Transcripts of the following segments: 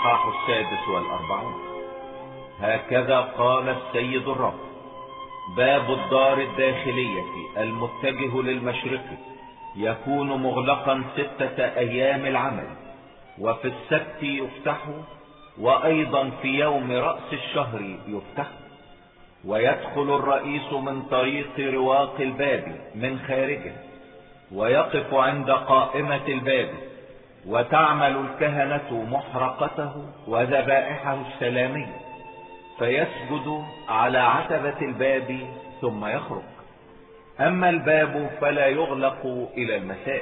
الإصحاح 46. هكذا قال السيد الرب: باب الدار الداخلية المتجه للمشرق يكون مغلقا 6 أيام العمل، وفي السبت يفتح، وأيضا في يوم رأس الشهر يفتح. ويدخل الرئيس من طريق رواق الباب من خارجه، ويقف عند قائمة الباب، وتعمل الكهنة محرقته وذبائحه السلامية، فيسجد على عتبة الباب ثم يخرج. أما الباب فلا يغلق إلى المساء.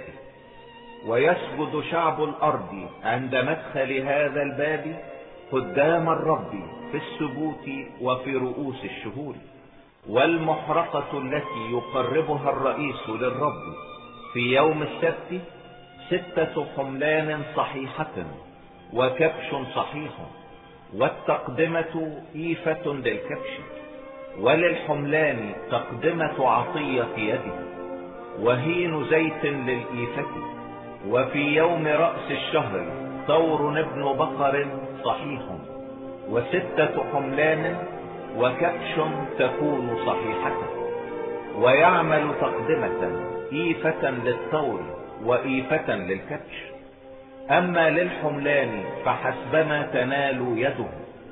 ويسجد شعب الأرض عند مدخل هذا الباب قدام الرب في السبوت وفي رؤوس الشهور. والمحرقة التي يقربها الرئيس للرب في يوم السبت 6 حملان صحيحة وكبش صحيح، والتقدمة إيفة للكبش، وللحملان تقدمة عطية يده، وهين زيت للإيفة. وفي يوم رأس الشهر ثور ابن بقر صحيح، و6 حملان وكبش تكون صحيحة. ويعمل تقدمة إيفة للثور وإيفة للكبش. أما للحملان فحسبما تنال يده،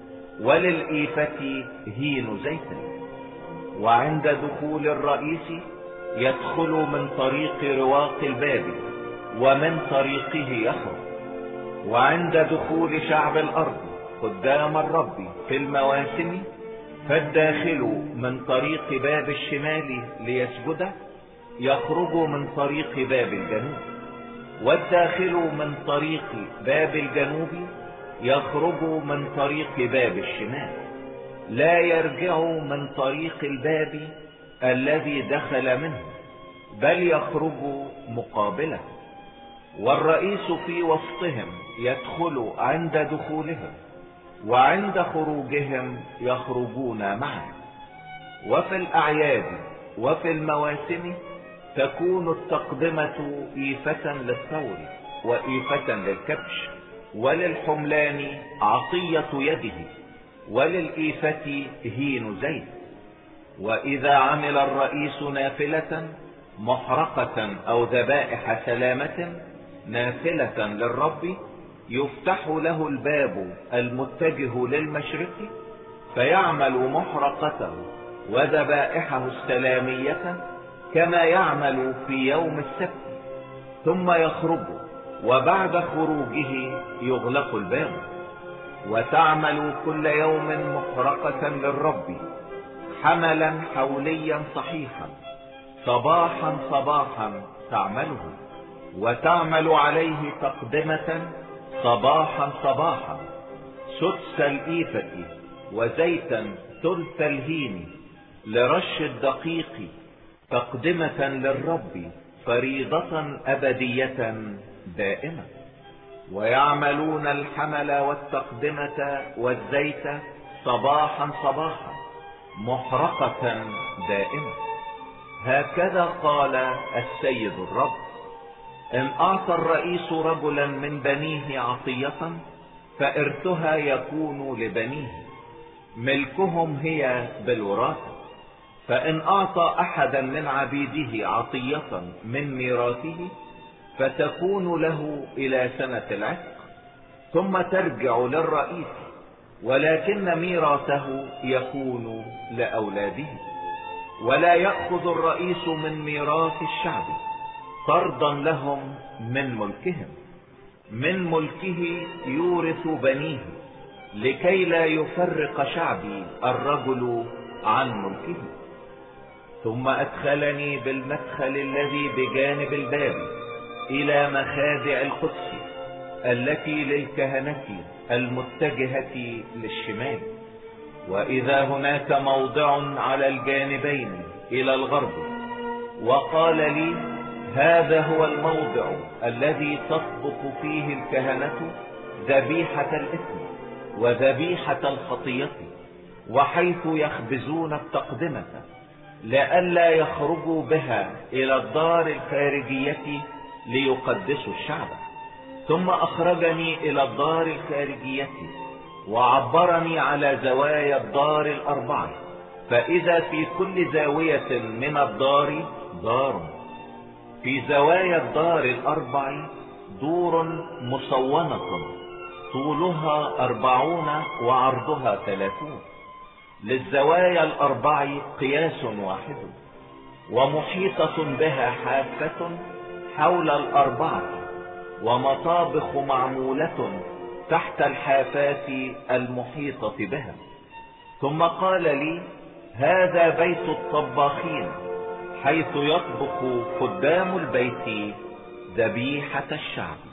وللإيفة هين زيت. وعند دخول الرئيس يدخل من طريق رواق الباب، ومن طريقه يخرج. وعند دخول شعب الأرض قدام الرب في المواسم، فالداخل من طريق باب الشمال ليسجد يخرج من طريق باب الجنوب، والداخل من طريق باب الجنوب يخرج من طريق باب الشمال، لا يرجع من طريق الباب الذي دخل منه، بل يخرج مقابله. والرئيس في وسطهم يدخل عند دخولهم، وعند خروجهم يخرجون معا. وفي الأعياد وفي المواسم تكون التقدمة إيفة للثور وإيفة للكبش، وللحملان عطية يده، وللإيفة هين زيت. وإذا عمل الرئيس نافلة محرقة أو ذبائح سلامة نافلة للرب، يفتح له الباب المتجه للمشرق، فيعمل محرقته وذبائحه السلامية كما يعمل في يوم السبت، ثم يخرج، وبعد خروجه يغلق الباب. وتعمل كل يوم محرقة للرب حملا حوليا صحيحا، صباحا صباحا تعمله. وتعمل عليه تقدمة صباحا صباحا 6 الإيفة، وزيتا 1/3 الهين لرش الدقيق، تقدمة للرب فريضة أبدية دائمة. ويعملون الحمل والتقدمة والزيت صباحا صباحا محرقة دائمة. هكذا قال السيد الرب: إن أعطى الرئيس رجلا من بنيه عطية، فإرثها يكون لبنيه، ملكهم هي بالوراثة. فإن أعطى أحدا من عبيده عطية من ميراثه، فتكون له إلى سنة العتق، ثم ترجع للرئيس، ولكن ميراثه يكون لأولاده. ولا يأخذ الرئيس من ميراث الشعب طردا لهم من ملكهم، من ملكه يورث بنيه، لكي لا يفرق شعبي الرجل عن ملكه. ثم أدخلني بالمدخل الذي بجانب الباب إلى مخادع القدس التي للكهنة المتجهة للشمال. وإذا هناك موضع على الجانبين إلى الغرب، وقال لي: هذا هو الموضع الذي تطبخ فيه الكهنة ذبيحة الإثم وذبيحة الخطية، وحيث يخبزون التقدمة، لئلا يخرجوا بها إلى الدار الخارجية ليقدسوا الشعب. ثم أخرجني إلى الدار الخارجية وعبرني على زوايا الدار الأربعة، فإذا في كل زاوية من الدار دار. في زوايا الدار الأربع دور مصونة طولها 40 وعرضها 30. للزوايا الأربع قياس واحد، ومحيطة بها حافة حول الأربعة، ومطابخ معمولة تحت الحافات المحيطة بها. ثم قال لي: هذا بيت الطباخين، حيث يطبخ خدام البيت ذبيحة الشعب.